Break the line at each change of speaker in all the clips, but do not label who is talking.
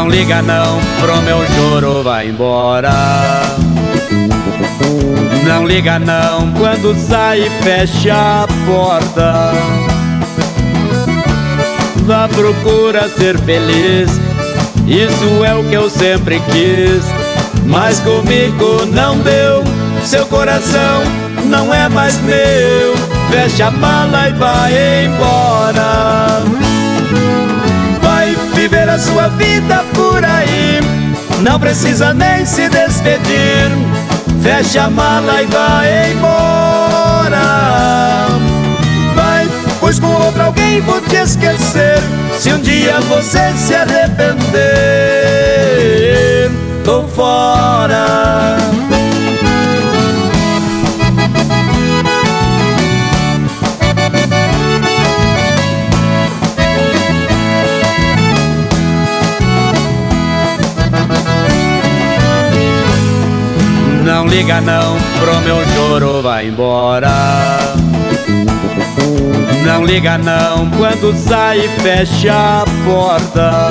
Não liga não pro meu choro, vai embora. Não liga não quando sai e fecha a porta. Vá procura ser feliz, isso é o que eu sempre quis. Mas comigo não deu, seu coração não é mais meu. Fecha a mala e vai embora. Vai viver a sua vida por aí, não precisa nem se despedir. Fecha a mala e vai embora. Vai, pois com outro alguém vou te esquecer. Se um dia você se arrepender, tô fora. Não liga não pro meu choro, vai embora. Não liga não quando sai e fecha a porta.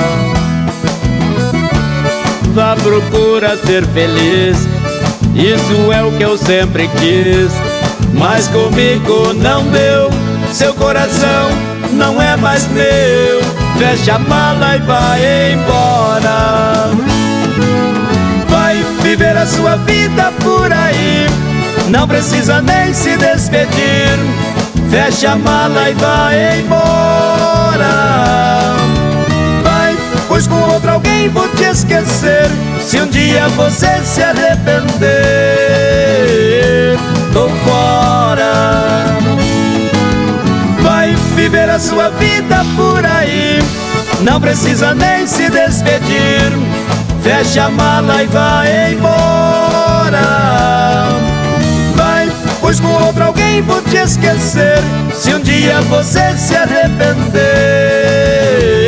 Vá procura ser feliz, isso é o que eu sempre quis. Mas comigo não deu, seu coração não é mais meu. Fecha a mala e vai embora. Vai viver a sua vida por aí, não precisa nem se despedir. Fecha a mala e vai embora. Vai, pois com outro alguém vou te esquecer. Se um dia você se arrepender, tô fora. Vai viver a sua vida por aí, não precisa nem se despedir. Fecha a mala e vai embora. Vai, pois com outro alguém vou te esquecer. Se um dia você se arrepender,